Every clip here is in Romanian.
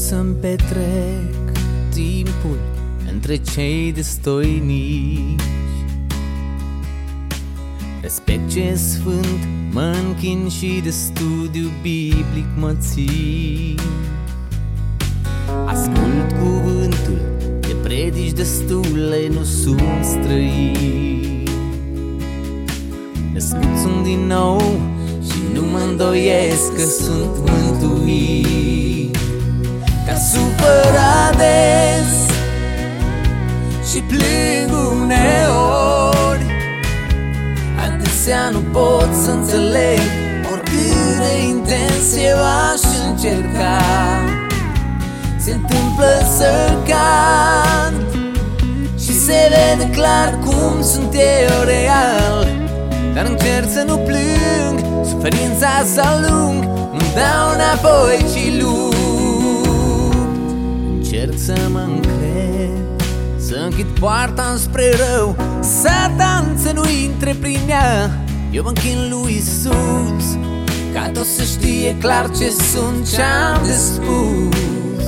să-mi petrec timpul între cei destoinici. Respect ce sfânt mă închin și de studiu biblic mă țin. Ascult cuvântul, te predici destule, nu sunt străin. Născut sunt din nou și nu mă îndoiesc că sunt mântuit. Ca supărat des și plâng uneori, adesea nu pot să înțeleg, oricât de intens eu aș încerca. Se întâmplă să cad și se vede clar cum sunt eu real, dar încerc să nu plâng, suferința să alung, nu dau înapoi, ci lupt. Încerc să mă încred, să închid poarta înspre rău, Satan să nu intre prin ea. Eu mă închin lui Iisus, ca tot să știe clar ce sunt, ce-am de spus.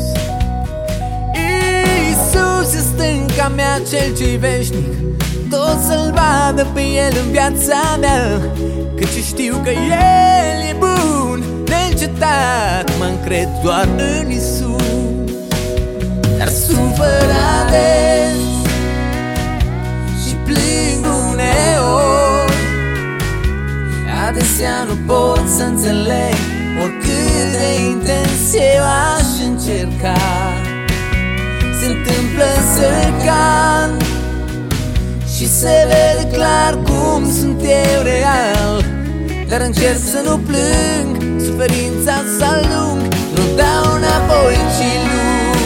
Iisus e stânca mea, cel ce-i veșnic, tot să-L vadă pe El în viața mea, căci știu că El e bun, neîncetat, mă încred doar în Iisus. Dar supărat des și plâng uneori, adesea nu pot să înțeleg, oricât de intens eu aș încerca. Se întâmplă să cad și se vede clar cum sunt eu real, dar încerc să nu plâng, suferința să alung, nu dau înapoi, ci lupt.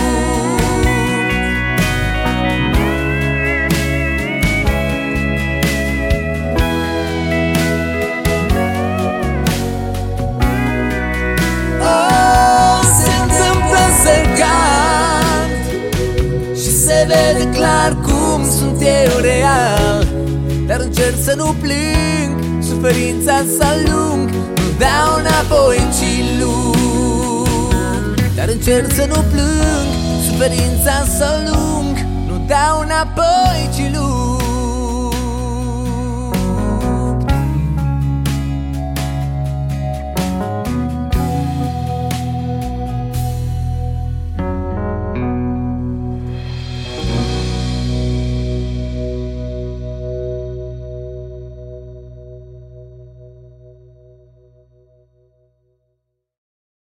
Se întâmplă să cad și se vede clar cum sunt eu real, dar încerc să nu plâng, suferința să alung, nu dau înapoi, ci lupt. Dar încerc să nu plâng, suferința să alung, nu dau înapoi, ci lupt.